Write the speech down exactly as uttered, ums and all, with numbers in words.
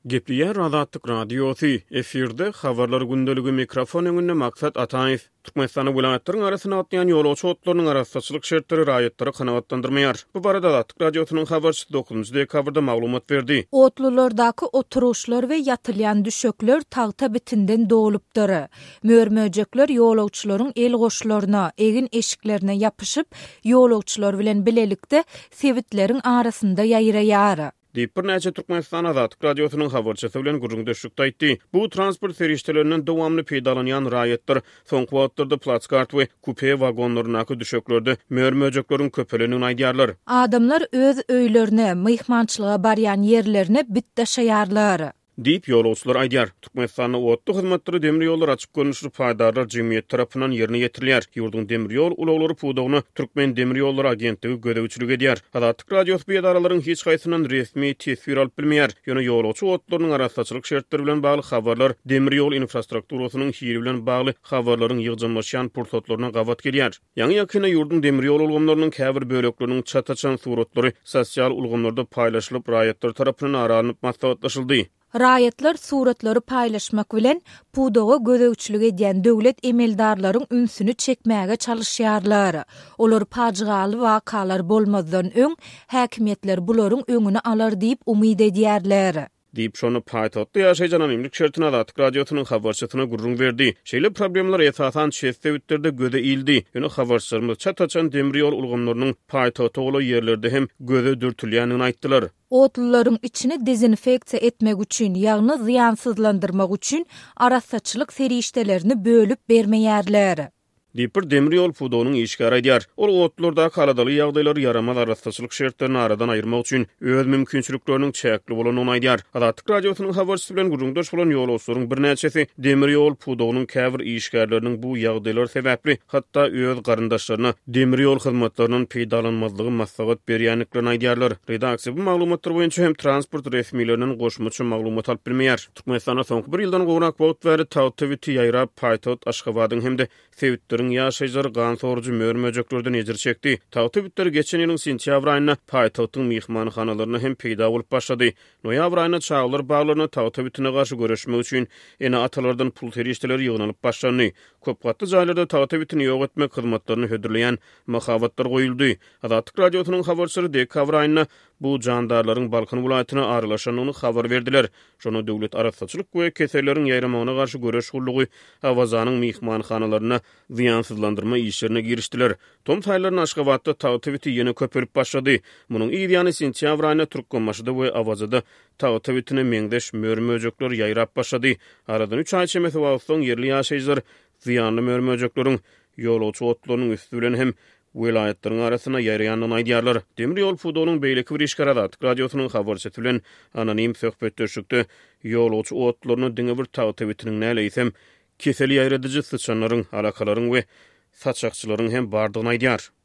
Gepliyer Azatlyk Radiosu efirde habarlar gündeligi mikrofon öňünde maksat Ataýew Türkmenistanyň vilayatlaryň arasyna atýan ýolagçy otlarynyň arasyndaçylyk şertleri raýatlary kanagatlandyrmaýar. Bu barada Azatlyk Radiosynyň habarçysy dokuzunçy dekabrda maglumat berdi. Otlulardaky oturuşlar we ýatylýan düşökler tagta bitinden dolupdyr. Mörmöjekler ýolagçylaryň el goşlaryna, egin eşiklerine ýapyşyp, ýolagçylar bilen bilelikde sewitleriň arasynda ýaýraýar. Diýip bir näçe Türkmenistan Azatlyk Radiosynyň habarçysy bilen gurrundaşykda aýtdy. Bu transport serişdelerinden dowamly peýdalanýan raýatlar soňky wagtlarda platskart we kupe wagonlarynaky düşöklerde mörmöjekleriň köpelenini aýdýarlar. Adamlar öz öýlerine, myhmançylyga barýan ýerlerine bitdaşaýarlar. Diýip ýolagçylar aýdýar. Türkmenistanyň otly hyzmatları demir ýollar açyk görnüşli paýdarlar jemgyýeti tarapyndan ýerine ýetirilýär. Ýurdun demir ýol ulaglary puwdagyny Türkmen demir ýollary agentligi gödäwçilik edýär. Azatlyk Radiosu beýdaralarlaryň hiç gaýsynyň resmi tesbir alyp bilmeýär. Ýöne ýolagçy otlarynyň arasyndaçylyk şertleri bilen bagly habarlar demir ýol infrastrukturasynyň hiri bilen bagly habarlaryň ýygjanmaşýan pursatlaryna gawat gelýär. Ýa-ni ýakyna ýurdun demir ýol ulgamlarynyň käbir bölekleriniň çataçan suratlary sosial ulgamlarda paýlaşylyp raýatlar tarapyndan aranyp maslahatlaşyldy. Raýatlar suratlary paýlaşmak bilen puwdaga gödäwçilik edýän döwlet emeldarlaryň ünsüni çekmäge çalışýarlar. Olar pajygaly wakalar bolmazdan öň häkimetler bularyň öňüne alar diýip umyd edýärler. Diýip şonu paýtatda ýaşaýan anonimlik şertine Azatlyk Radiosynyň habarçysyna gurrun berdi. Şeýle problemler esasan şeýle göze ildi. Ýöne habarçylarymyz çataçan demir ýol ulgamlarynyň paýtatda bolan ýerlerde hem göze dürtülýäni aýtdylar. Otluların içini dezinfeksiya etmek üçün, ýagny ziýansızlandyrmak üçün arassaçylyk serişdelerini bölüp bermeýärler. Diýip demir ýol puwdagynyň işgär edýär. Ol otlarda kaladaly ýagdaýlary yaramaz arassyçylyk şertlerini aradan aýyrmak üçin öz mümkinçilikleriniň çäkli bolanyny aýdýar. Azatlyk Radiosynyň habarçysy bilen gurrundaş bolan ýolagçylaryň bir näçesi demir ýol puwdagynyň käbir işgärleriniň bu ýagdaýlar sebäpli hatda öz garyndaşlaryna demir ýol hyzmatlarynyň peýdalanmazlygy maslahat berýänliklerini aýdýarlar. Redaksiýa bu maglumatlar boýunça hem transport resmiýetleriniň goşmaçy maglumat alyp bilmeýär. Türkmenistana soňky bir ýyldan gowrak wagt bäri tawtywiti ýaýrap paýtat Aşgabatyň hemde sewitleri ýaşaýjar gan sorucu mörmöjeklerden ejir çekdi. Tawtybitler geçen ýylyň sentýabr aýyna paýtatyň mihmanhanalarına hem peýda bolup başlady. Noýabr aýyna çağlar baglaryna tawtybitine garşy göreşmek üçin ene atalardan pul terişdeleri ýygnanyp başlandy. Köp gatly jaýlarda tawtybitini ýok etmek hyzmatlaryny hödürleýän mahabatlar goýuldy. Azatlyk Radiosynyň habarçylary dekabr aýyna bu jandarlaryň Balkan vilayatyna aralaşanyny habar berdiler. Şonu döwlet arasyndaçylyk we keseleriň ýaýramagyna garşy göreş gullugy awazanyň mihmanhanalarına ziýansızlandyrma işlerine girişdiler. Tom taýlaryň Aşgabatda tawtybiti ýene köperip başlady. Munyň ýyly sentýabr aýyna Türkmenmaşyda we Awazada tawtybitine meňdeş mörmöjekler ýaýrap başlady. Aradan üç aý çemeti wagtdan ýerli ýaşaýjylar ziýanly mörmöjekleriň ýolagçy otlarynyň üstü bilen hem vilayatlaryň arasyna ýaýraýanyny aýdýarlar. Demir ýol puwdagynyň beýleki bir işgär Azatlyk Radiosynyň habarçysy bilen anonim söhbetdeşikde ýolagçy otlaryny diňe bir tawtybitiniň näleýsem keseli ýaýradyjy sıçanlaryň, alakalaryň we saçakçylaryň hem bardygyny aýdýar.